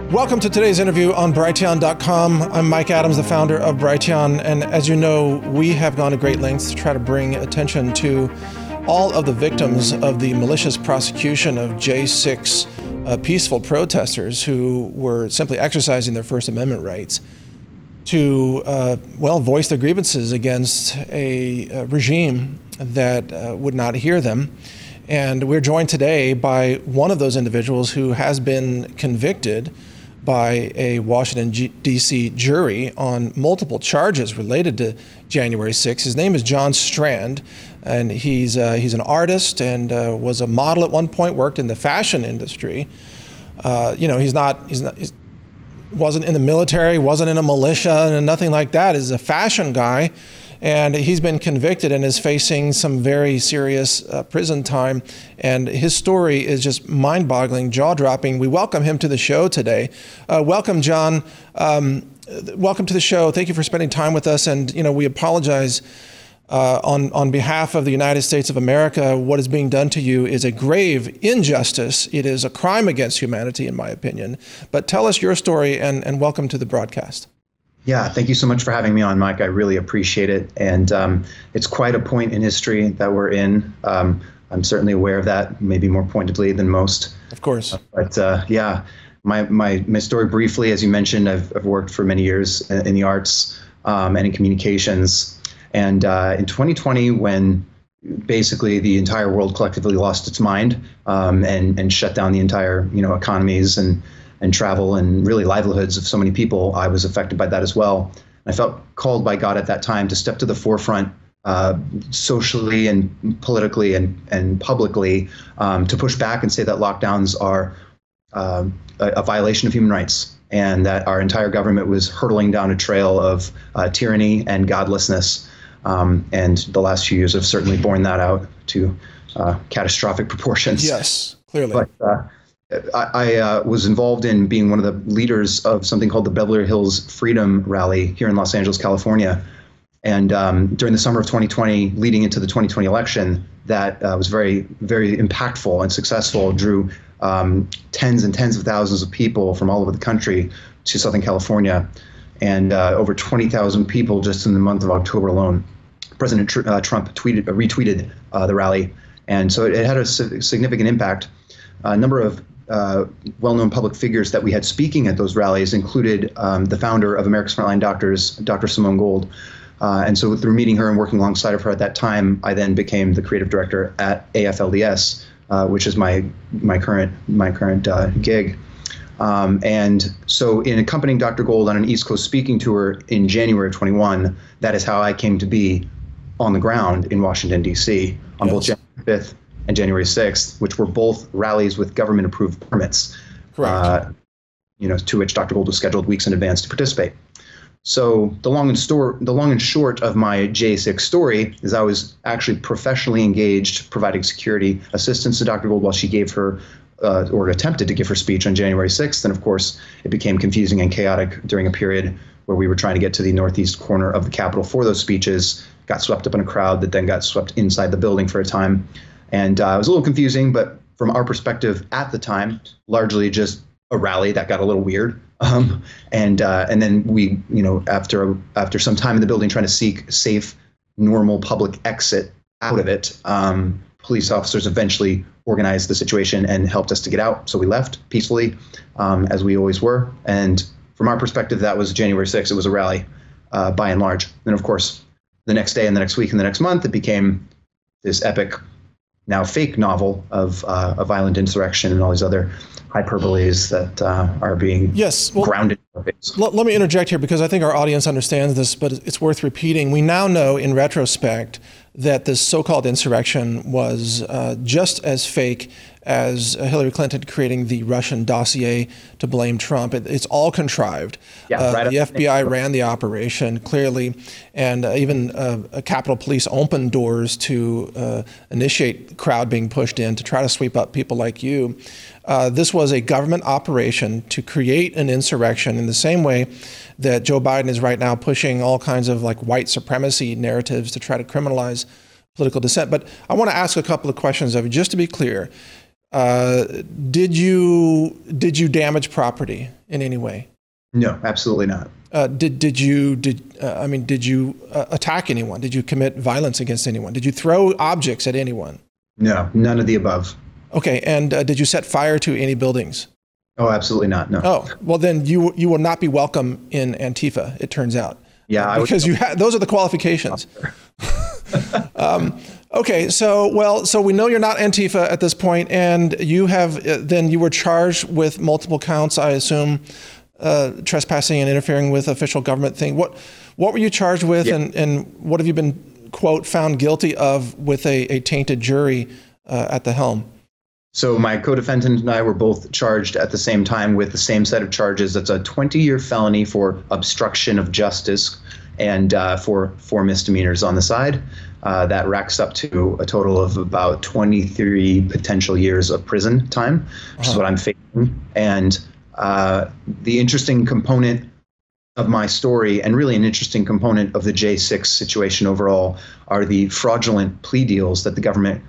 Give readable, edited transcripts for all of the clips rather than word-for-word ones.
Welcome to today's interview on Brighteon.com. I'm Mike Adams, the founder of Brighteon, and as you know, we have gone to great lengths to try to bring attention to all of the victims of the malicious prosecution of J6 peaceful protesters who were simply exercising their First Amendment rights to, voice their grievances against a regime that would not hear them. And we're joined today by one of those individuals who has been convicted by a Washington, D.C. jury on multiple charges related to January 6th. His name is John Strand, and he's an artist and was a model at one point, worked in the fashion industry. He wasn't in the military, wasn't in a militia, and nothing like that. He's a fashion guy. And he's been convicted and is facing some very serious prison time. And his story is just mind-boggling, jaw-dropping. We welcome him to the show today. Welcome, John. Welcome to the show. Thank you for spending time with us. And we apologize on behalf of the United States of America. What is being done to you is a grave injustice. It is a crime against humanity, in my opinion. But tell us your story and welcome to the broadcast. Yeah, thank you so much for having me on, Mike. I really appreciate it. And it's quite a point in history that we're in. I'm certainly aware of that, maybe more pointedly than most. Of course. My story briefly, as you mentioned, I've worked for many years in the arts and in communications. And in 2020, when basically the entire world collectively lost its mind and shut down the entire economies and travel and really livelihoods of so many people, I was affected by that as well. I felt called by God at that time to step to the forefront socially and politically and publicly to push back and say that lockdowns are a violation of human rights and that our entire government was hurtling down a trail of tyranny and godlessness. And the last few years have certainly borne that out to catastrophic proportions. Yes, clearly. But, I was involved in being one of the leaders of something called the Beverly Hills Freedom Rally here in Los Angeles, California. And during the summer of 2020, leading into the 2020 election, that was very, very impactful and successful, drew tens and tens of thousands of people from all over the country to Southern California, and over 20,000 people just in the month of October alone. President Trump retweeted the rally. And so it had a significant impact. A number of well-known public figures that we had speaking at those rallies included the founder of America's Frontline Doctors, Dr. Simone Gold. And so through meeting her and working alongside of her at that time, I then became the creative director at AFLDS, which is my current gig. And so in accompanying Dr. Gold on an East Coast speaking tour in January of 21, that is how I came to be on the ground in Washington, D.C. on both January 5th and January 6th, which were both rallies with government-approved permits, correct. To which Dr. Gold was scheduled weeks in advance to participate. So the long and short of my J6 story is I was actually professionally engaged, providing security assistance to Dr. Gold while she gave her, or attempted to give her speech on January 6th. And of course, it became confusing and chaotic during a period where we were trying to get to the northeast corner of the Capitol for those speeches, got swept up in a crowd that then got swept inside the building for a time. And it was a little confusing, but from our perspective at the time, largely just a rally that got a little weird. And then we, after some time in the building trying to seek safe, normal public exit out of it, police officers eventually organized the situation and helped us to get out. So we left peacefully, as we always were. And from our perspective, that was January 6th. It was a rally by and large. And of course, the next day and the next week and the next month, it became this epic, now fake novel of a violent insurrection and all these other hyperboles that are being grounded in our face. Let me interject here because I think our audience understands this, but it's worth repeating. We now know in retrospect that this so-called insurrection was just as fake as Hillary Clinton creating the Russian dossier to blame Trump. It's all contrived. Yeah, the FBI ran the operation clearly, and even Capitol Police opened doors to initiate the crowd being pushed in to try to sweep up people like you. This was a government operation to create an insurrection in the same way that Joe Biden is right now pushing all kinds of like white supremacy narratives to try to criminalize political dissent. But I want to ask a couple of questions of you, just to be clear. Did you damage property in any way? No, absolutely not. Did you attack anyone? Did you commit violence against anyone? Did you throw objects at anyone? No, none of the above. Okay, and did you set fire to any buildings? Oh, absolutely not. No. Oh, well then you will not be welcome in Antifa, it turns out. Yeah, because those are the qualifications. Okay, so we know you're not Antifa at this point, and you were charged with multiple counts, I assume, trespassing and interfering with official government thing. What were you charged with, and what have you been, quote, found guilty of with a tainted jury at the helm? So my co-defendant and I were both charged at the same time with the same set of charges. It's a 20-year felony for obstruction of justice and for 4 misdemeanors on the side. That racks up to a total of about 23 potential years of prison time, which is what I'm facing. And the interesting component of my story, and really an interesting component of the J6 situation overall, are the fraudulent plea deals that the government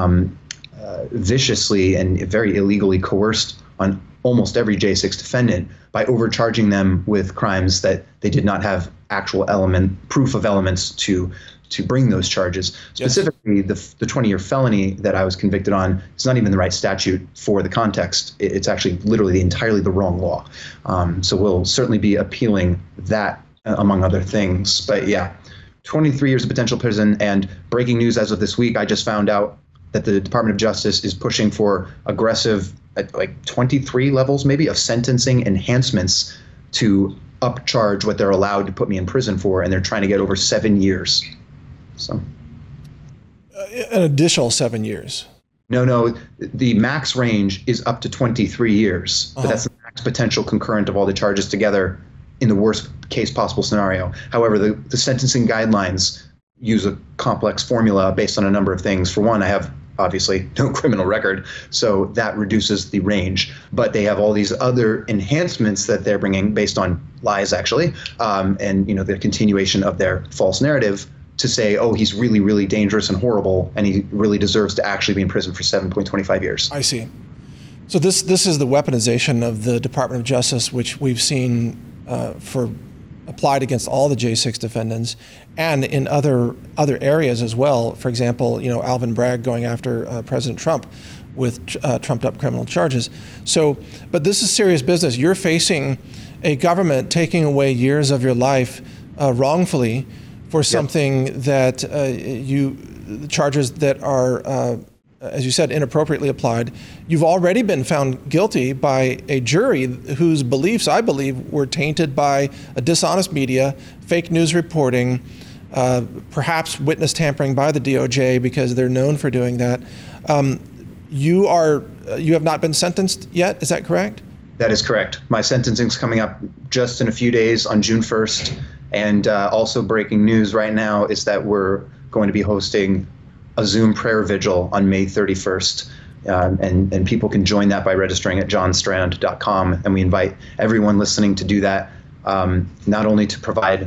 viciously and very illegally coerced on almost every J6 defendant by overcharging them with crimes that they did not have actual proof of elements to bring those charges. Yes. Specifically, the 20-year felony that I was convicted on is not even the right statute for the context. It's actually literally entirely the wrong law. So we'll certainly be appealing that, among other things. But yeah, 23 years of potential prison. And breaking news as of this week, I just found out that the Department of Justice is pushing for aggressive, like 23 levels maybe, of sentencing enhancements to upcharge what they're allowed to put me in prison for, and they're trying to get over 7 years. So, an additional 7 years. No, the max range is up to 23 years, but that's the max potential concurrent of all the charges together in the worst case possible scenario. However, the sentencing guidelines use a complex formula based on a number of things. For one, I have obviously no criminal record, so that reduces the range. But they have all these other enhancements that they're bringing based on lies, actually, and the continuation of their false narrative to say, oh, he's really, really dangerous and horrible, and he really deserves to actually be in prison for 7.25 years. I see. So this is the weaponization of the Department of Justice, which we've seen applied against all the J6 defendants, and in other areas as well. For example, Alvin Bragg going after President Trump with trumped up criminal charges. So, but this is serious business. You're facing a government taking away years of your life wrongfully for something that charges that are, as you said, inappropriately applied. You've already been found guilty by a jury whose beliefs, I believe, were tainted by a dishonest media, fake news reporting, perhaps witness tampering by the DOJ, because they're known for doing that. You have not been sentenced yet, is that correct? That is correct. My sentencing's coming up just in a few days on June 1st. And also breaking news right now is that we're going to be hosting a Zoom prayer vigil on May 31st. And people can join that by registering at johnstrand.com. And we invite everyone listening to do that, not only to provide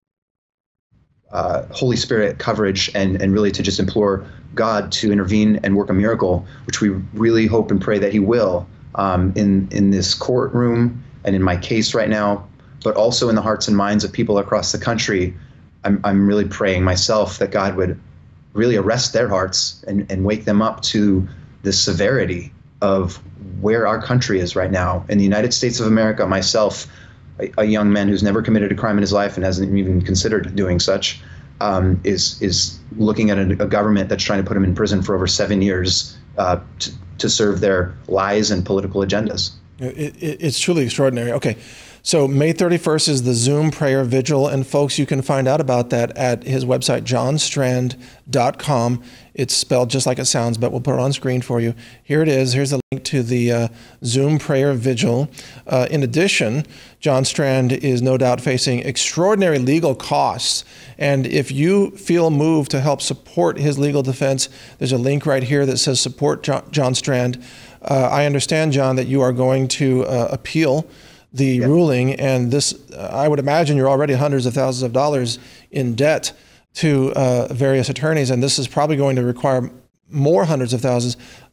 Holy Spirit coverage and really to just implore God to intervene and work a miracle, which we really hope and pray that he will in this courtroom and in my case right now, but also in the hearts and minds of people across the country. I'm really praying myself that God would really arrest their hearts and wake them up to the severity of where our country is right now. In the United States of America, myself, a young man who's never committed a crime in his life and hasn't even considered doing such, is looking at a government that's trying to put him in prison for over 7 years to serve their lies and political agendas. It's truly extraordinary. Okay. So May 31st is the Zoom prayer vigil, and folks, you can find out about that at his website, johnstrand.com. It's spelled just like it sounds, but we'll put it on screen for you. Here it is. Here's a link to the Zoom prayer vigil. In addition, John Strand is no doubt facing extraordinary legal costs. And if you feel moved to help support his legal defense, there's a link right here that says support John Strand. I understand, John, that you are going to appeal the ruling, and this, I would imagine you're already hundreds of thousands of dollars in debt to various attorneys, and this is probably going to require more hundreds of thousands.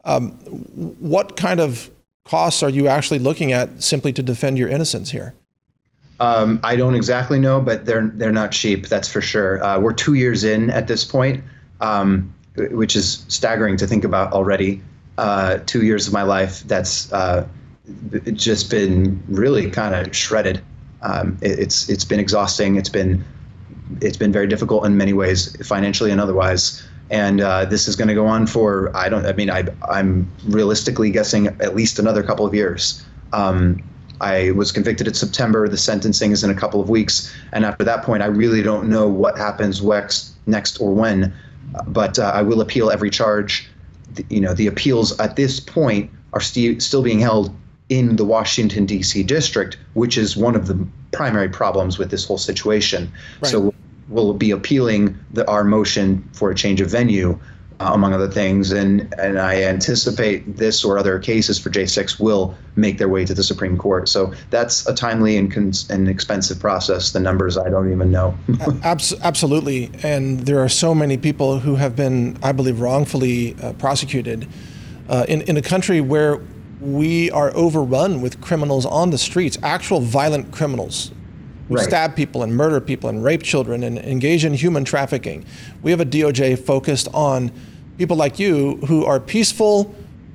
What kind of costs are you actually looking at simply to defend your innocence here? I don't exactly know, but they're not cheap. That's for sure. We're 2 years in at this point, which is staggering to think about already. 2 years of my life that's just been really kind of shredded. It's been exhausting. It's been very difficult in many ways, financially and otherwise. And this is going to go on for I'm realistically guessing at least another couple of years. I was convicted in September. The sentencing is in a couple of weeks. And after that point, I really don't know what happens next or when. But I will appeal every charge. The appeals at this point are still being held in the Washington, D.C. district, which is one of the primary problems with this whole situation. Right. So we'll be appealing our motion for a change of venue, among other things, and I anticipate this or other cases for J6 will make their way to the Supreme Court. So that's a timely and expensive process. The numbers I don't even know. Absolutely, and there are so many people who have been, I believe, wrongfully prosecuted in a country where we are overrun with criminals on the streets, actual violent criminals who right. stab people and murder people and rape children and engage in human trafficking. We have a DOJ focused on people like you who are peaceful,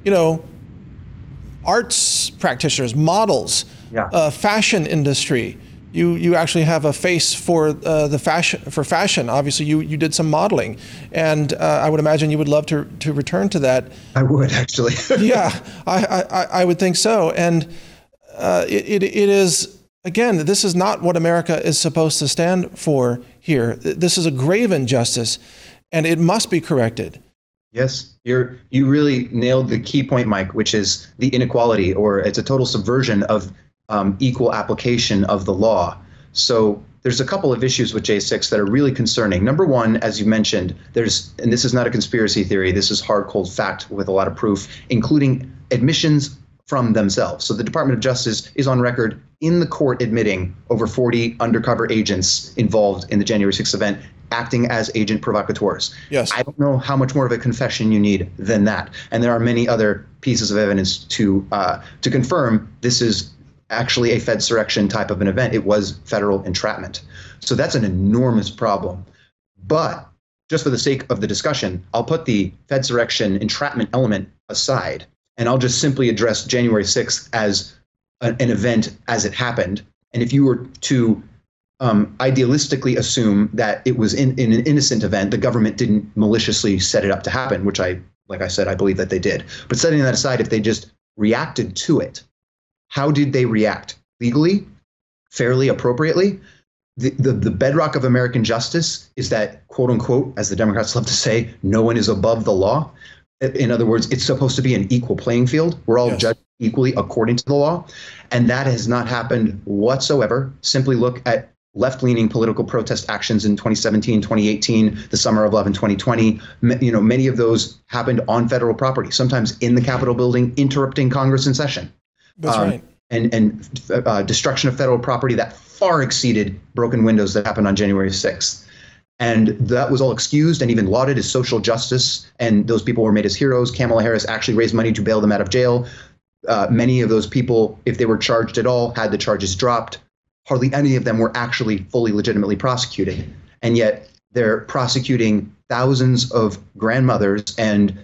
arts practitioners, models, fashion industry. You actually have a face for fashion. Obviously, you did some modeling, and I would imagine you would love to return to that. I would actually. Yeah, I would think so, and it is. Again, this is not what America is supposed to stand for here. This is a grave injustice, and it must be corrected. Yes, you really nailed the key point, Mike, which is the inequality, or it's a total subversion of equal application of the law. So there's a couple of issues with J6 that are really concerning. Number one, as you mentioned, and this is not a conspiracy theory, this is hard, cold fact with a lot of proof, including admissions from themselves. So the Department of Justice is on record in the court admitting over 40 undercover agents involved in the January 6th event, acting as agent provocateurs. Yes. I don't know how much more of a confession you need than that. And there are many other pieces of evidence to confirm this is actually a Fedsurrection type of an event. It was federal entrapment. So that's an enormous problem. But just for the sake of the discussion, I'll put the Fedsurrection entrapment element aside, and I'll just simply address January 6th as an event as it happened. And if you were to idealistically assume that it was in an innocent event, the government didn't maliciously set it up to happen, which like I said, I believe that they did. But setting that aside, if they just reacted to it, how did they react? Legally, fairly, appropriately? The bedrock of American justice is that, quote unquote, as the Democrats love to say, no one is above the law. In other words, it's supposed to be an equal playing field. We're all judged equally according to the law. And that has not happened whatsoever. Simply look at left-leaning political protest actions in 2017, 2018, the summer of love in 2020. Many of those happened on federal property, sometimes in the Capitol building, interrupting Congress in session. That's right. And destruction of federal property that far exceeded broken windows that happened on January 6th. And that was all excused and even lauded as social justice. And those people were made as heroes. Kamala Harris actually raised money to bail them out of jail. Many of those people, if they were charged at all, had the charges dropped. Hardly any of them were actually fully legitimately prosecuted. And yet they're prosecuting thousands of grandmothers and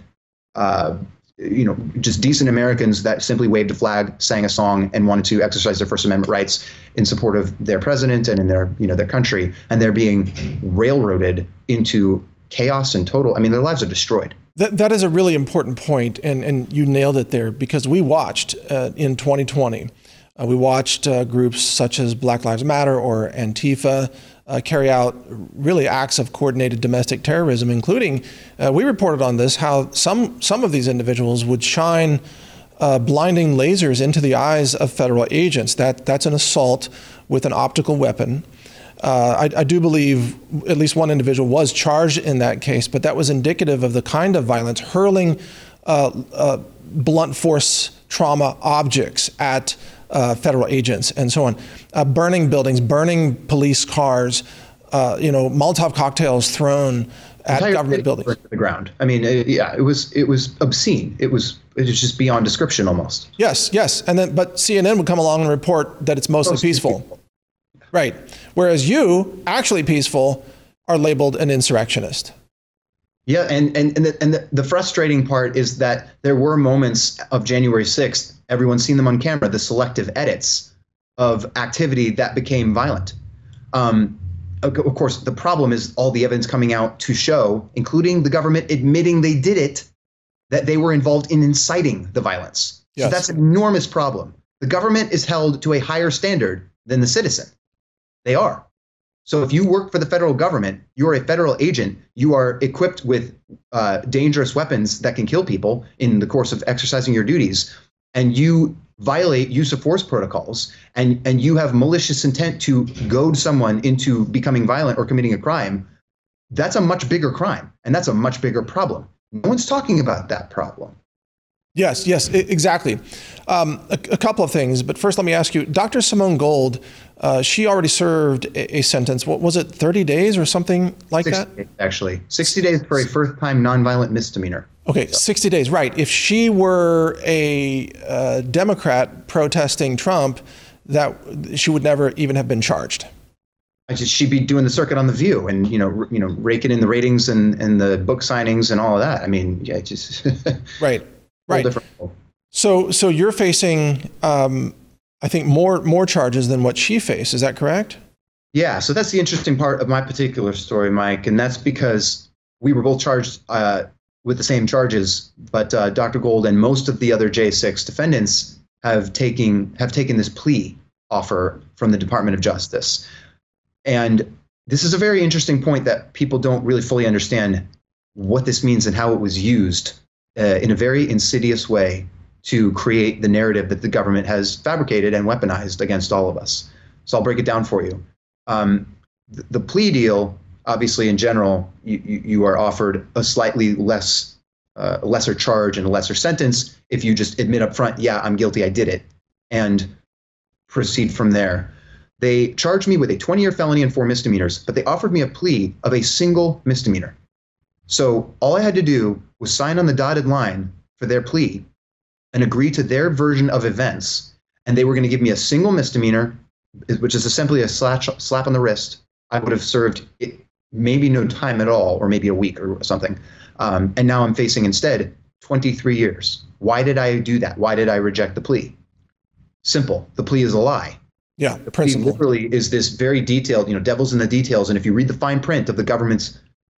just decent Americans that simply waved a flag, sang a song, and wanted to exercise their First Amendment rights in support of their president and in their country. And they're being railroaded into chaos and total. Their lives are destroyed. That is a really important point, and you nailed it there, because we watched in 2020. We watched groups such as Black Lives Matter or Antifa carry out really acts of coordinated domestic terrorism, including, we reported on this, how some of these individuals would shine blinding lasers into the eyes of federal agents. That's an assault with an optical weapon. I do believe at least one individual was charged in that case, but that was indicative of the kind of violence, hurling blunt force trauma objects at federal agents and so on, burning buildings, burning police cars, Molotov cocktails thrown at Entire government city buildings. burned to the ground. I mean, it was obscene. It was just beyond description almost. Yes. But CNN would come along and report that it's mostly peaceful. Right. Whereas you, actually peaceful, are labeled an insurrectionist. Yeah, and the frustrating part is that there were moments of January 6th, everyone's seen them on camera, the selective edits of activity that became violent. Of course, the problem is all the evidence coming out to show, including the government admitting they did it, that they were involved in inciting the violence. Yes. So that's an enormous problem. The government is held to a higher standard than the citizen. They are. So if you work for the federal government, you're a federal agent, you are equipped with dangerous weapons that can kill people in the course of exercising your duties, and you violate use of force protocols, and you have malicious intent to goad someone into becoming violent or committing a crime, that's a much bigger crime, and that's a much bigger problem. No one's talking about that problem. Yes, exactly. A couple of things, but first let me ask you, Dr. Simone Gold, she already served a sentence. What was it, 30 days or something like 60 that? Days, actually, 60 days for a first-time nonviolent misdemeanor. Okay, so. 60 days, right. If she were a Democrat protesting Trump, that she would never even have been charged. She'd be doing the circuit on The View and raking in the ratings and the book signings and all of that. I mean, yeah, just right. So you're facing, I think, more charges than what she faced. Is that correct? Yeah. So that's the interesting part of my particular story, Mike, and that's because we were both charged with the same charges, but Dr. Gold and most of the other J6 defendants have taken this plea offer from the Department of Justice. And this is a very interesting point that people don't really fully understand what this means and how it was used in a very insidious way to create the narrative that the government has fabricated and weaponized against all of us. So I'll break it down for you. The plea deal, obviously, in general, you are offered a slightly lesser charge and a lesser sentence if you just admit up front, yeah, I'm guilty, I did it, and proceed from there. They charged me with a 20-year felony and 4 misdemeanors, but they offered me a plea of a single misdemeanor. So all I had to do was sign on the dotted line for their plea and agree to their version of events, and they were going to give me a single misdemeanor, which is essentially a slap on the wrist. I would have served maybe no time at all, or maybe a week or something. And now I'm facing instead 23 years. Why did I do that? Why did I reject the plea? Simple. The plea is a lie. Yeah, the plea literally is this very detailed, devil's in the details. And if you read the fine print of the government's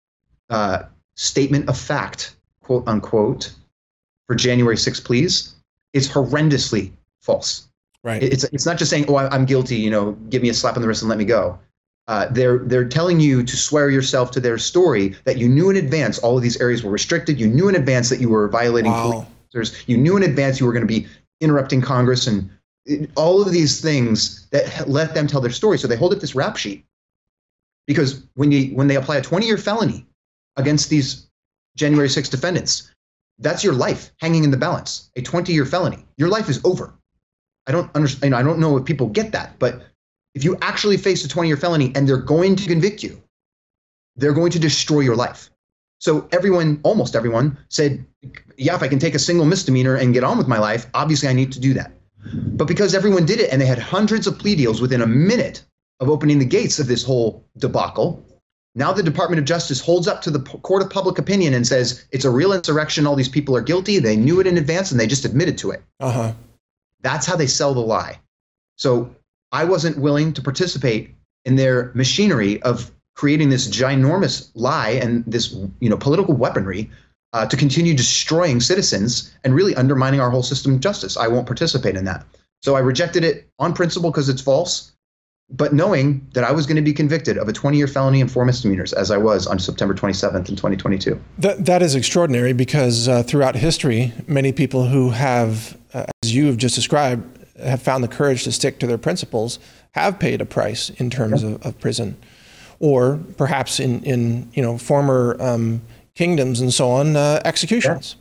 statement of fact, quote unquote, for January 6th pleas, it's horrendously false. Right. It's not just saying, oh, I'm guilty, give me a slap on the wrist and let me go. They're telling you to swear yourself to their story that you knew in advance all of these areas were restricted. You knew in advance that you were violating police officers. You knew in advance you were going to be interrupting Congress and all of these things that let them tell their story. So they hold up this rap sheet because when they apply a 20-year felony against these January 6th defendants, that's your life hanging in the balance. A 20-year felony, your life is over. I don't understand. I don't know if people get that, but if you actually face a 20-year felony and they're going to convict you, they're going to destroy your life. So almost everyone said, yeah, if I can take a single misdemeanor and get on with my life, obviously I need to do that. But because everyone did it and they had hundreds of plea deals within a minute of opening the gates of this whole debacle, now the Department of Justice holds up to the court of public opinion and says it's a real insurrection. All these people are guilty. They knew it in advance and they just admitted to it. That's how they sell the lie. So I wasn't willing to participate in their machinery of creating this ginormous lie and this, political weaponry to continue destroying citizens and really undermining our whole system of justice. I won't participate in that. So I rejected it on principle because it's false, but knowing that I was going to be convicted of a 20-year felony and 4 misdemeanors, as I was on September 27th in 2022. That is extraordinary because throughout history, many people who have, as you have just described, have found the courage to stick to their principles have paid a price in terms of prison, or perhaps in former kingdoms and so on, executions.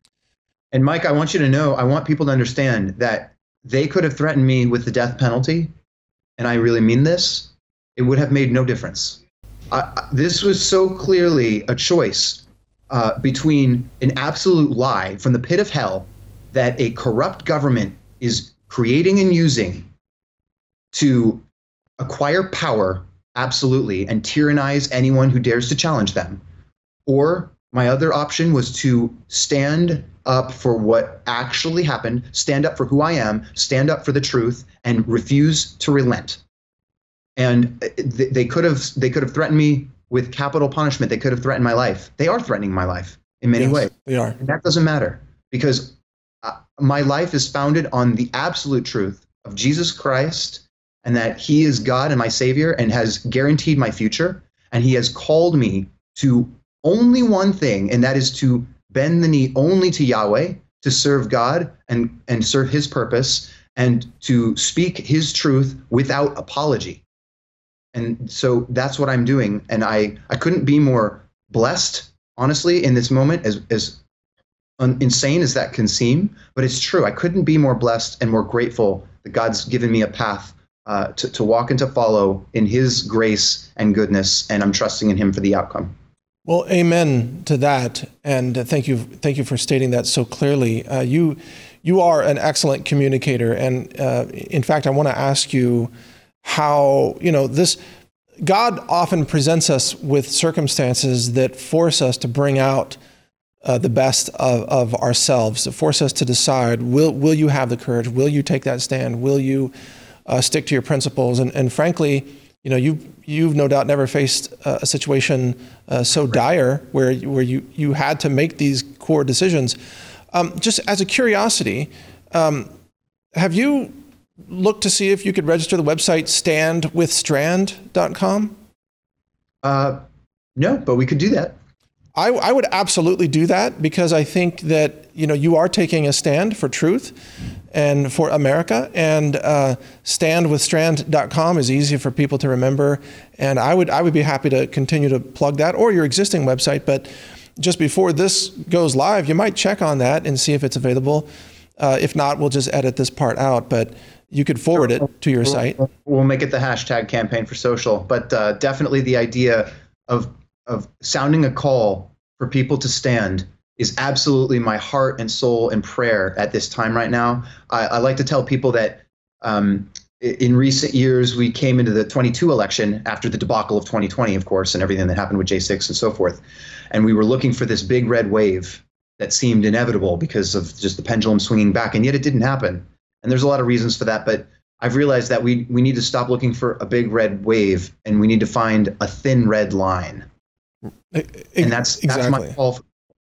And Mike, I want you to know, I want people to understand that they could have threatened me with the death penalty, and I really mean this. It would have made no difference. This was so clearly a choice between an absolute lie from the pit of hell that a corrupt government is creating and using to acquire power, absolutely, and tyrannize anyone who dares to challenge them. Or my other option was to stand up for what actually happened, stand up for who I am, stand up for the truth, and refuse to relent. And they could have threatened me with capital punishment. They could have threatened my life. They are threatening my life in many ways. They are. And that doesn't matter, because my life is founded on the absolute truth of Jesus Christ, and that he is God and my Savior and has guaranteed my future. And he has called me to only one thing, and that is to bend the knee only to Yahweh, to serve God and serve his purpose, and to speak his truth without apology. And so that's what I'm doing. And I couldn't be more blessed, honestly, in this moment, as insane as that can seem. But it's true. I couldn't be more blessed and more grateful that God's given me a path to walk and to follow in his grace and goodness. And I'm trusting in him for the outcome. Well, amen to that. And thank you for stating that so clearly. You are an excellent communicator. And in fact, I want to ask you how, God often presents us with circumstances that force us to bring out the best of ourselves, to force us to decide, will you have the courage? Will you take that stand? Will you stick to your principles? And frankly, you've no doubt never faced a situation so dire where you had to make these core decisions. Just as a curiosity, have you looked to see if you could register the website standwithstrand.com? No, but we could do that. I would absolutely do that, because I think that you are taking a stand for truth and for America, and standwithstrand.com is easy for people to remember, and I would be happy to continue to plug that, or your existing website. But just before this goes live, you might check on that and see if it's available. If not, we'll just edit this part out, but you could forward it to your site. We'll make it the hashtag campaign for social, but definitely the idea of sounding a call for people to stand is absolutely my heart and soul and prayer at this time right now. I like to tell people that in recent years, we came into the 22 election after the debacle of 2020, of course, and everything that happened with J6 and so forth. And we were looking for this big red wave that seemed inevitable because of just the pendulum swinging back, and yet it didn't happen. And there's a lot of reasons for that, but I've realized that we need to stop looking for a big red wave, and we need to find a thin red line. And that's my call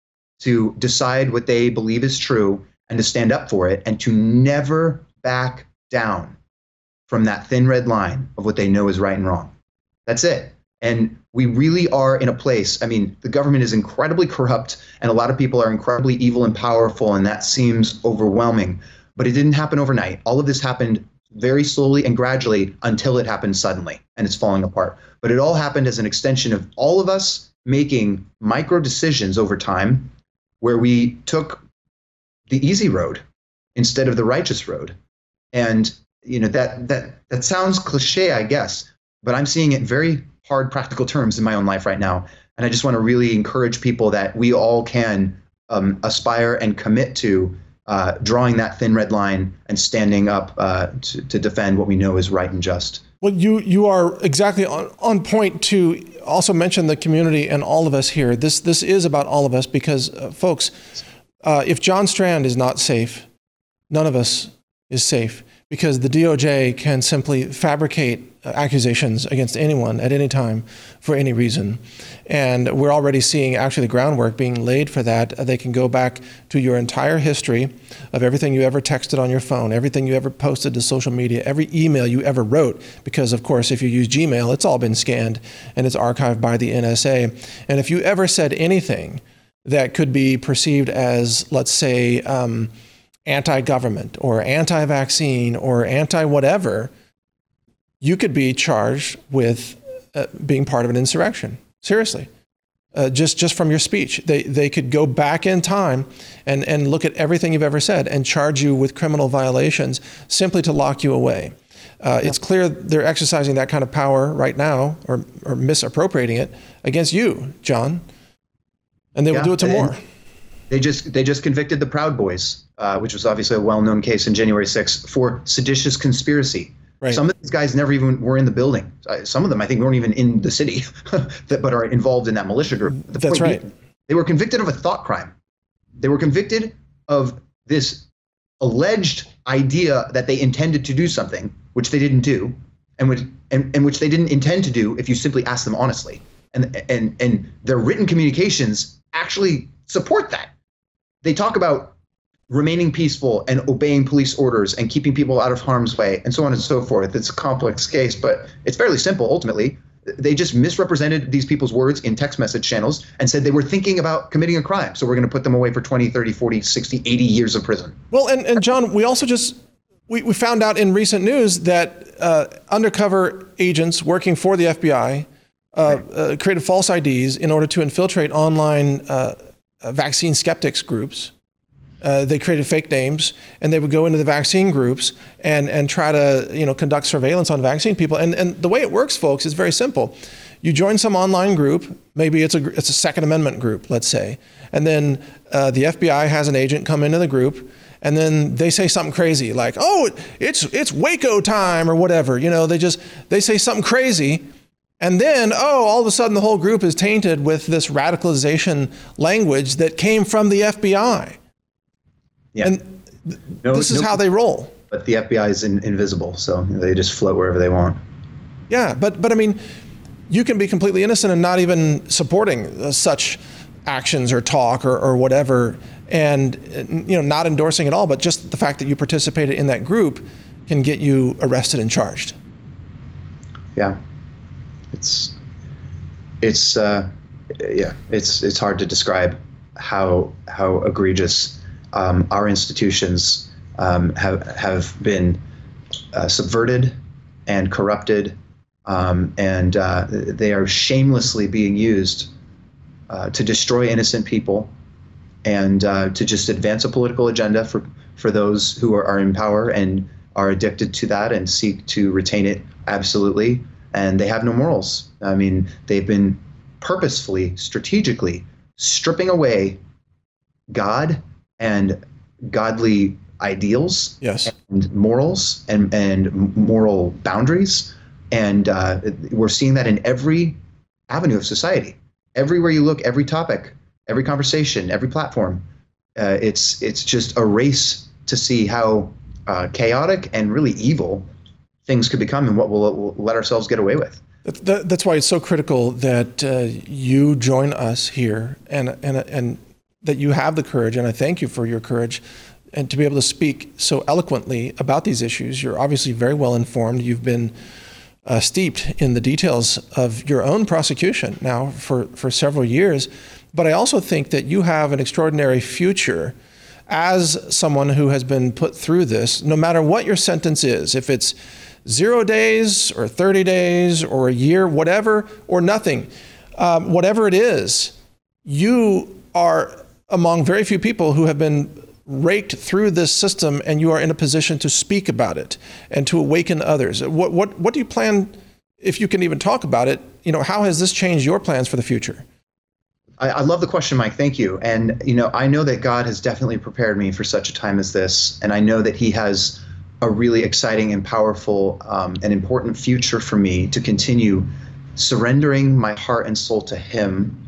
to decide what they believe is true and to stand up for it, and to never back down from that thin red line of what they know is right and wrong. That's it. And we really are in a place, the government is incredibly corrupt, and a lot of people are incredibly evil and powerful, and that seems overwhelming. But it didn't happen overnight. All of this happened very slowly and gradually until it happened suddenly, and it's falling apart. But it all happened as an extension of all of us making micro decisions over time, where we took the easy road instead of the righteous road. And that sounds cliche, I guess, but I'm seeing it in very hard practical terms in my own life right now. And I just want to really encourage people that we all can aspire and commit to drawing that thin red line and standing up to defend what we know is right and just. Well, you are exactly on point to also mention the community and all of us here. This is about all of us, because folks, if John Strand is not safe, none of us is safe, because the DOJ can simply fabricate accusations against anyone at any time for any reason. And we're already seeing actually the groundwork being laid for that. They can go back to your entire history of everything you ever texted on your phone, everything you ever posted to social media, every email you ever wrote, because of course, if you use Gmail, it's all been scanned and it's archived by the NSA. And if you ever said anything that could be perceived as, let's say, anti-government or anti-vaccine or anti-whatever, you could be charged with being part of an insurrection. Seriously, just from your speech. They could go back in time and look at everything you've ever said and charge you with criminal violations simply to lock you away. It's clear they're exercising that kind of power right now, or misappropriating it against you, John, and they will do it to more. They just convicted the Proud Boys, which was obviously a well-known case in January 6th, for seditious conspiracy. Right. Some of these guys never even were in the building. Some of them, I think, weren't even in the city, but are involved in that militia group. That's right. They were convicted of a thought crime. They were convicted of this alleged idea that they intended to do something, which they didn't do, and which they didn't intend to do if you simply ask them honestly. And their written communications actually support that. They talk about remaining peaceful and obeying police orders and keeping people out of harm's way and so on and so forth. It's a complex case, but it's fairly simple ultimately. They just misrepresented these people's words in text message channels and said they were thinking about committing a crime. So we're going to put them away for 20, 30, 40, 60, 80 years of prison. Well, and John, we also we found out in recent news that undercover agents working for the FBI created false IDs in order to infiltrate online vaccine skeptics groups. They created fake names, and they would go into the vaccine groups and try to conduct surveillance on vaccine people. And the way it works, folks, is very simple. You join some online group, maybe it's a Second Amendment group, let's say, and then the FBI has an agent come into the group, and then they say something crazy like, "Oh, it's Waco time" or whatever. They say something crazy. And then, all of a sudden, the whole group is tainted with this radicalization language that came from the FBI. Yeah. And this is how they roll. But the FBI is invisible, so they just float wherever they want. Yeah, but I mean, you can be completely innocent and not even supporting such actions or talk or whatever, and not endorsing it all. But just the fact that you participated in that group can get you arrested and charged. Yeah. It's hard to describe how egregious our institutions have been subverted and corrupted, and they are shamelessly being used to destroy innocent people and to just advance a political agenda for those who are in power and are addicted to that and seek to retain it absolutely. And they have no morals. I mean, they've been purposefully, strategically stripping away God and godly ideals, yes, and morals and moral boundaries. And we're seeing that in every avenue of society. Everywhere you look, every topic, every conversation, every platform, it's just a race to see how chaotic and really evil things could become and what we'll let ourselves get away with. That's why it's so critical that you join us here and that you have the courage, and I thank you for your courage, and to be able to speak so eloquently about these issues. You're obviously very well informed. You've been steeped in the details of your own prosecution now for several years, but I also think that you have an extraordinary future as someone who has been put through this, no matter what your sentence is, if it's 0 days or 30 days or a year, whatever, or nothing, whatever it is, you are among very few people who have been raked through this system, and you are in a position to speak about it and to awaken others. What do you plan, if you can even talk about it, how has this changed your plans for the future? I love the question, Mike. Thank you. And, I know that God has definitely prepared me for such a time as this. And I know that he has a really exciting and powerful and important future for me to continue surrendering my heart and soul to him,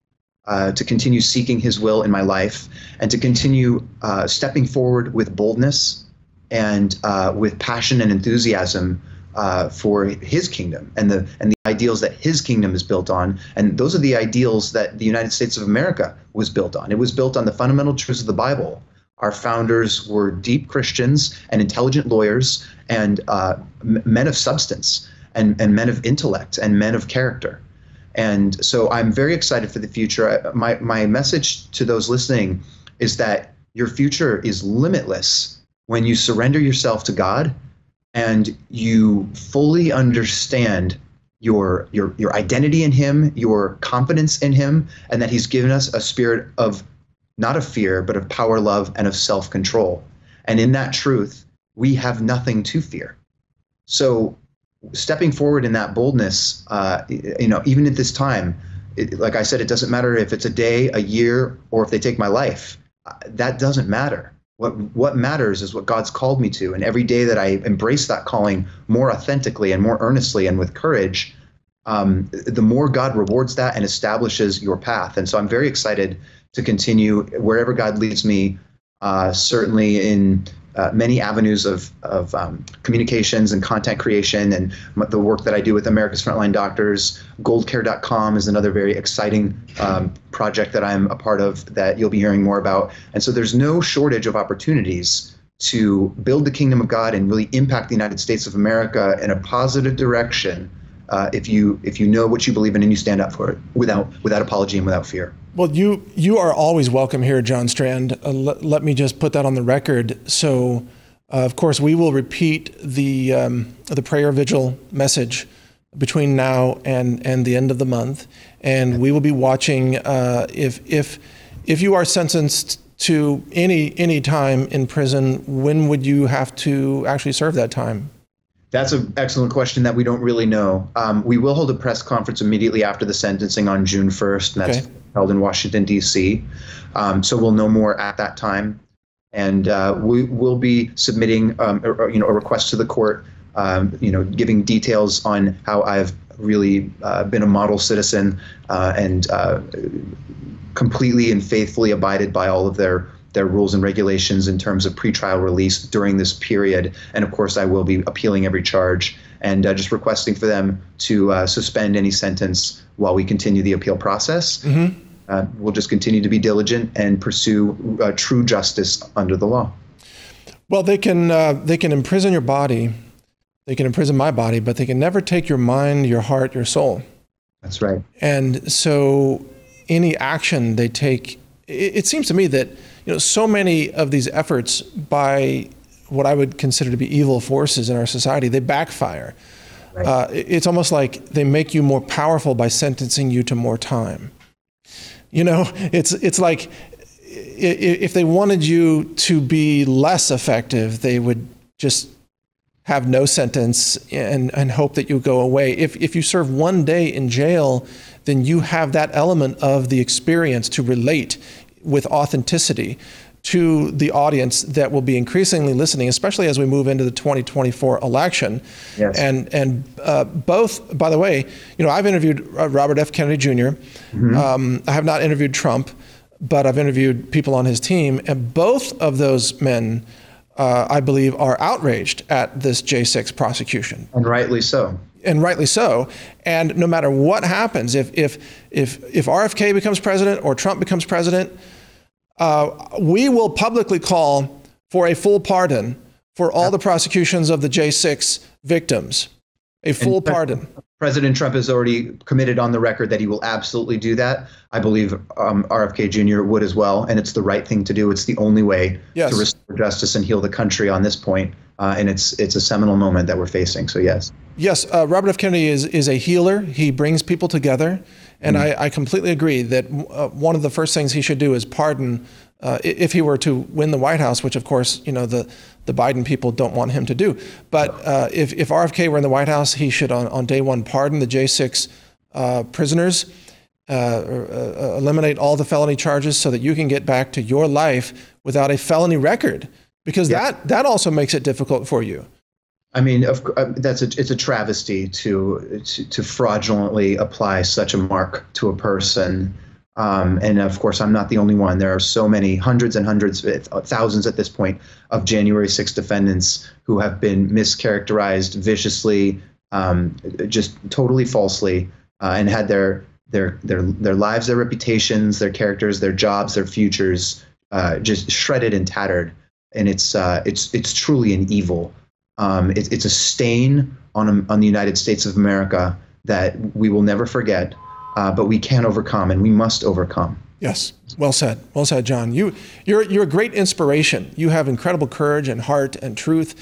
to continue seeking his will in my life, and to continue stepping forward with boldness and with passion and enthusiasm for his kingdom and the ideals that his kingdom is built on. And those are the ideals that the United States of America was built on. It was built on the fundamental truths of the Bible. Our founders were deep Christians and intelligent lawyers and men of substance and men of intellect and men of character. And so I'm very excited for the future. My message to those listening is that your future is limitless when you surrender yourself to God and you fully understand your identity in him, your confidence in him, and that he's given us a spirit of not of fear, but of power, love, and of self-control. And in that truth, we have nothing to fear. So stepping forward in that boldness, even at this time, like I said, it doesn't matter if it's a day, a year, or if they take my life. That doesn't matter. What matters is what God's called me to. And every day that I embrace that calling more authentically and more earnestly and with courage, the more God rewards that and establishes your path. And so I'm very excited to continue wherever God leads me, certainly in many avenues of communications and content creation, and the work that I do with America's Frontline Doctors. Goldcare.com is another very exciting project that I'm a part of that you'll be hearing more about. And so there's no shortage of opportunities to build the kingdom of God and really impact the United States of America in a positive direction if you know what you believe in and you stand up for it without apology and without fear. Well, you are always welcome here, John Strand. Let me just put that on the record. So, of course, we will repeat the prayer vigil message between now and the end of the month, and we will be watching if you are sentenced to any time in prison, when would you have to actually serve that time? That's an excellent question that we don't really know. We will hold a press conference immediately after the sentencing on June 1st, and that's held in Washington, D.C. So we'll know more at that time. And we will be submitting a request to the court, giving details on how I've really been a model citizen and completely and faithfully abided by all of their rules and regulations in terms of pretrial release during this period. And of course, I will be appealing every charge and just requesting for them to suspend any sentence while we continue the appeal process. Mm-hmm. We'll just continue to be diligent and pursue true justice under the law. Well, they can imprison your body, they can imprison my body, but they can never take your mind, your heart, your soul. That's right. And so any action they take, it seems to me that so many of these efforts by what I would consider to be evil forces in our society, they backfire. Right. It's almost like they make you more powerful by sentencing you to more time. It's like if they wanted you to be less effective, they would just have no sentence and hope that you go away. If you serve one day in jail, then you have that element of the experience to relate with authenticity to the audience that will be increasingly listening, especially as we move into the 2024 election. Yes. And both, by the way, I've interviewed Robert F. Kennedy Jr. Mm-hmm. I have not interviewed Trump, but I've interviewed people on his team, and both of those men, I believe, are outraged at this J6 prosecution. And rightly so. And rightly so. And no matter what happens, if RFK becomes president or Trump becomes president, we will publicly call for a full pardon for all the prosecutions of the J6 victims. A full pardon. President Trump has already committed on the record that he will absolutely do that. I believe RFK Jr. would as well, and it's the right thing to do. It's the only way to restore justice and heal the country on this point. And it's a seminal moment that we're facing. So yes. Yes, Robert F. Kennedy is a healer. He brings people together. And I completely agree that one of the first things he should do is pardon if he were to win the White House, which of course, the Biden people don't want him to do. But if RFK were in the White House, he should on day one pardon the J6 prisoners, eliminate all the felony charges so that you can get back to your life without a felony record, because that also makes it difficult for you. I mean, it's a travesty to fraudulently apply such a mark to a person. And of course, I'm not the only one. There are so many, hundreds and hundreds, thousands at this point, of January 6 defendants who have been mischaracterized viciously, just totally falsely, and had their lives, their reputations, their characters, their jobs, their futures just shredded and tattered. And it's truly an evil. It's a stain on the United States of America that we will never forget, but we can overcome, and we must overcome. Yes, well said, John. You're a great inspiration. You have incredible courage and heart and truth.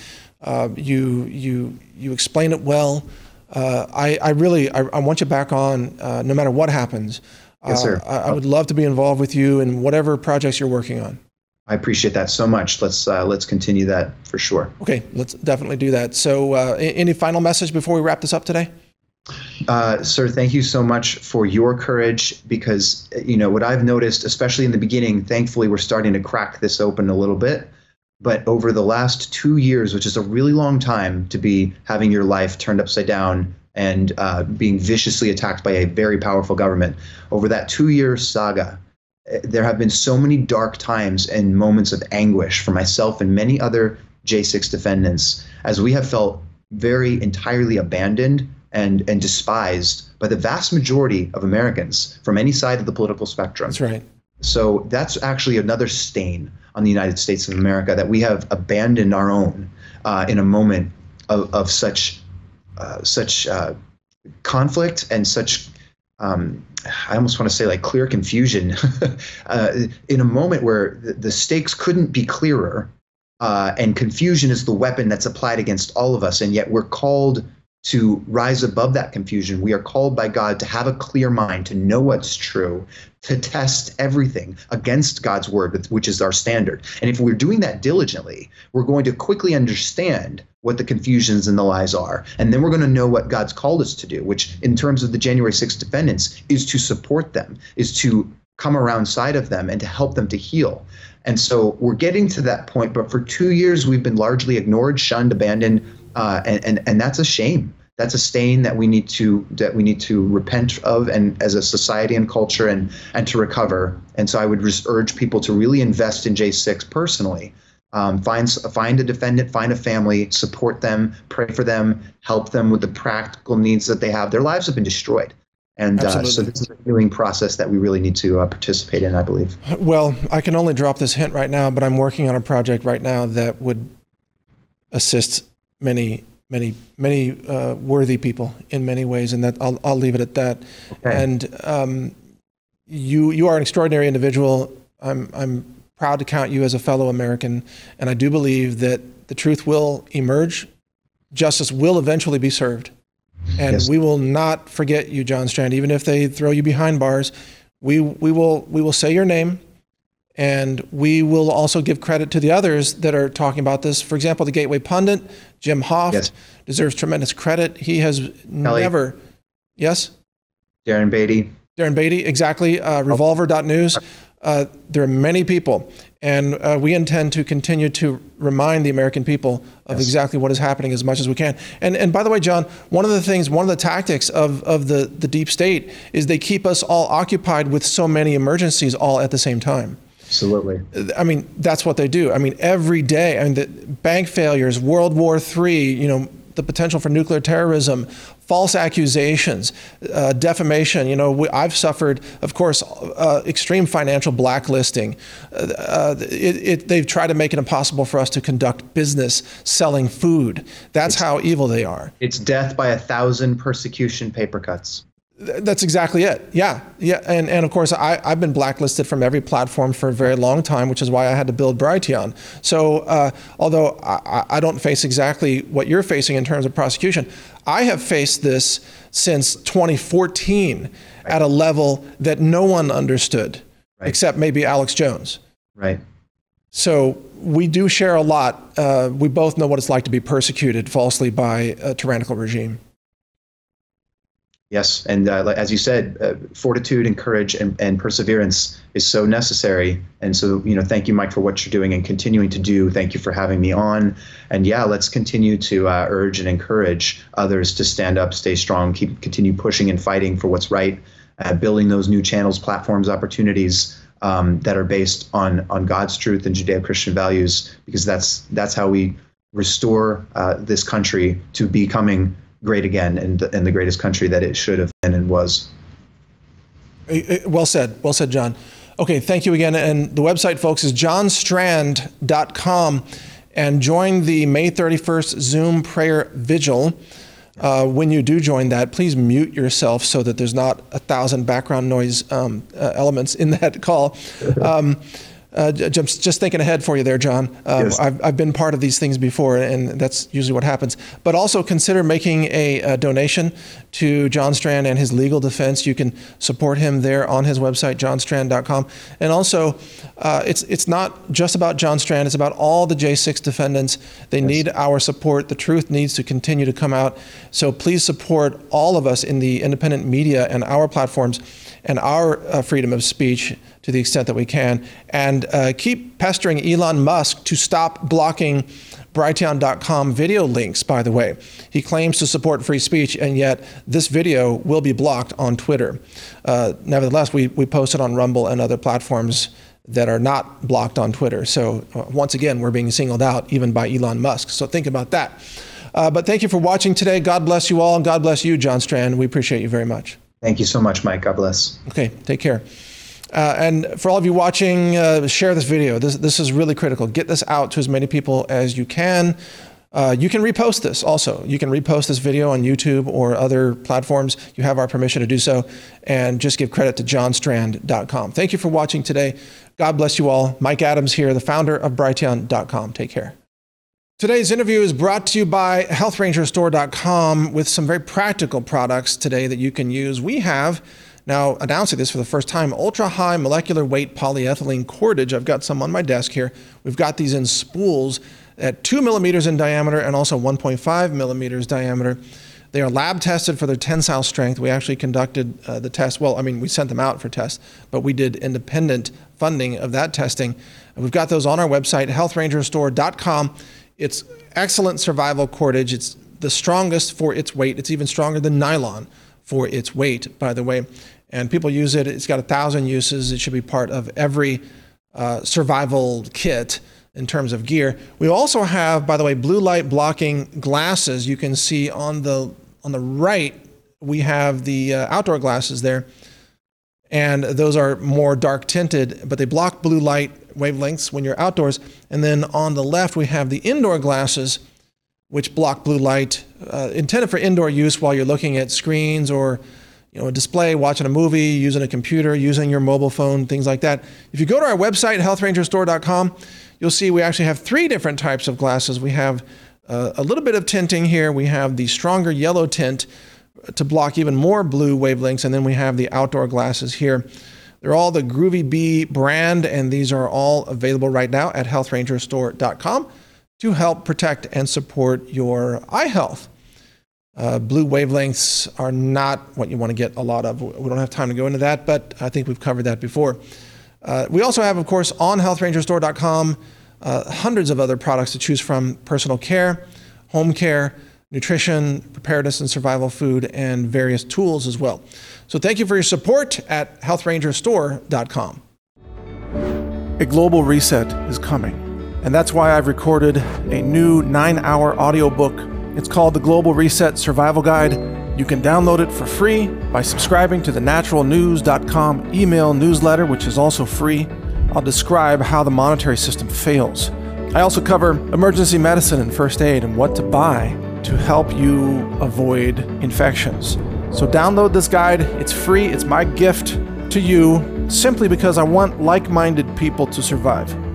You explain it well. I want you back on no matter what happens. Yes, sir. I would love to be involved with you in whatever projects you're working on. I appreciate that so much. Let's continue that for sure. Okay, let's definitely do that. So any final message before we wrap this up today? Sir, thank you so much for your courage, because what I've noticed, especially in the beginning, thankfully we're starting to crack this open a little bit. But over the last 2 years, which is a really long time to be having your life turned upside down and being viciously attacked by a very powerful government, over that 2-year saga, there have been so many dark times and moments of anguish for myself and many other J6 defendants, as we have felt very entirely abandoned and despised by the vast majority of Americans from any side of the political spectrum. That's right. So that's actually another stain on the United States of America, that we have abandoned our own in a moment of such conflict and such, I almost want to say like clear confusion, in a moment where the stakes couldn't be clearer, and confusion is the weapon that's applied against all of us, and yet we're called to rise above that confusion. We are called by God to have a clear mind, to know what's true, to test everything against God's word, which is our standard. And if we're doing that diligently, we're going to quickly understand what the confusions and the lies are. And then we're going to know what God's called us to do, which in terms of the January 6th defendants is to support them, is to come around side of them and to help them to heal. And so we're getting to that point, but for 2 years we've been largely ignored, shunned, abandoned, and that's a shame. That's a stain that we need to repent of, and as a society and culture, and to recover. And so I would just urge people to really invest in J6 personally. Find a defendant, find a family, support them, pray for them, help them with the practical needs that they have. Their lives have been destroyed. And so this is a healing process that we really need to participate in, I believe. Well, I can only drop this hint right now, but I'm working on a project right now that would assist many worthy people in many ways, and that I'll leave it at that. Okay. And you are an extraordinary individual. I'm proud to count you as a fellow American, and I do believe that the truth will emerge, justice will eventually be served, and yes, we will not forget you, John Strand, even if they throw you behind bars. We will say your name. And we will also give credit to the others that are talking about this. For example, the Gateway Pundit, Jim Hoft, yes, deserves tremendous credit. He has never, yes? Darren Beatty, exactly. Revolver.news. There are many people, and we intend to continue to remind the American people of yes, exactly what is happening as much as we can. And by the way, John, one of the tactics of the deep state is they keep us all occupied with so many emergencies all at the same time. Absolutely. I mean, that's what they do. I mean, every day, I mean, the bank failures, World War III, the potential for nuclear terrorism, false accusations, defamation. I've suffered, of course, extreme financial blacklisting. They've tried to make it impossible for us to conduct business selling food. That's how evil they are. It's death by 1,000 persecution paper cuts. That's exactly it. Yeah. And of course, I've been blacklisted from every platform for a very long time, which is why I had to build Brighteon. So although I don't face exactly what you're facing in terms of prosecution, I have faced this since 2014 at a level that no one understood, except maybe Alex Jones. Right. So we do share a lot. We both know what it's like to be persecuted falsely by a tyrannical regime. Yes, and as you said, fortitude and courage and perseverance is so necessary. And so, thank you, Mike, for what you're doing and continuing to do. Thank you for having me on. And yeah, let's continue to urge and encourage others to stand up, stay strong, continue pushing and fighting for what's right, building those new channels, platforms, opportunities that are based on God's truth and Judeo-Christian values, because that's how we restore this country to becoming great again, and the greatest country that it should have been and was. Well said, John. Okay, thank you again. And the website, folks, is johnstrand.com, and join the May 31st Zoom prayer vigil. When you do join that, please mute yourself so that there's not 1,000 background noise elements in that call. Just thinking ahead for you there, John. Yes. I've been part of these things before, and that's usually what happens. But also consider making a donation to John Strand and his legal defense. You can support him there on his website, johnstrand.com. And also, it's not just about John Strand. It's about all the J6 defendants. They need our support. The truth needs to continue to come out. So please support all of us in the independent media and our platforms and our freedom of speech to the extent that we can, and keep pestering Elon Musk to stop blocking Brighteon.com video links, by the way. He claims to support free speech, and yet this video will be blocked on Twitter. Nevertheless, we post it on Rumble and other platforms that are not blocked on Twitter. So once again, we're being singled out even by Elon Musk. So think about that. But thank you for watching today. God bless you all, and God bless you, John Strand. We appreciate you very much. Thank you so much, Mike. God bless. Okay, take care. And for all of you watching, share this video. This is really critical. Get this out to as many people as you can. You can repost this also. You can repost this video on YouTube or other platforms. You have our permission to do so. And just give credit to johnstrand.com. Thank you for watching today. God bless you all. Mike Adams here, the founder of Brighteon.com. Take care. Today's interview is brought to you by HealthRangerStore.com with some very practical products today that you can use. We have, now announcing this for the first time, ultra-high molecular weight polyethylene cordage. I've got some on my desk here. We've got these in spools at 2 millimeters in diameter and also 1.5 millimeters diameter. They are lab tested for their tensile strength. We actually conducted the test. Well, I mean, we sent them out for tests, but we did independent funding of that testing. And we've got those on our website, HealthRangerStore.com. It's excellent survival cordage. It's the strongest for its weight. It's even stronger than nylon for its weight, by the way. And people use it. It's got 1,000 uses. It should be part of every survival kit in terms of gear. We also have, by the way, blue light blocking glasses. You can see on the right, we have the outdoor glasses there. And those are more dark tinted, but they block blue light wavelengths when you're outdoors. And then on the left, we have the indoor glasses, which block blue light, intended for indoor use while you're looking at screens or a display, watching a movie, using a computer, using your mobile phone, things like that. If you go to our website, HealthRangerStore.com, you'll see we actually have 3 different types of glasses. We have a little bit of tinting here. We have the stronger yellow tint to block even more blue wavelengths, and then we have the outdoor glasses here. They're all the Groovy Bee brand, and these are all available right now at HealthRangerStore.com to help protect and support your eye health. Blue wavelengths are not what you want to get a lot of. We don't have time to go into that, but I think we've covered that before. We also have, of course, on HealthRangerStore.com, hundreds of other products to choose from: personal care, home care, nutrition, preparedness and survival food, and various tools as well. So thank you for your support at HealthRangerStore.com. A global reset is coming, and that's why I've recorded a new 9-hour audiobook. It's called The Global Reset Survival Guide. You can download it for free by subscribing to the naturalnews.com email newsletter, which is also free. I'll describe how the monetary system fails. I also cover emergency medicine and first aid and what to buy to help you avoid infections. So download this guide. It's free. It's my gift to you simply because I want like-minded people to survive.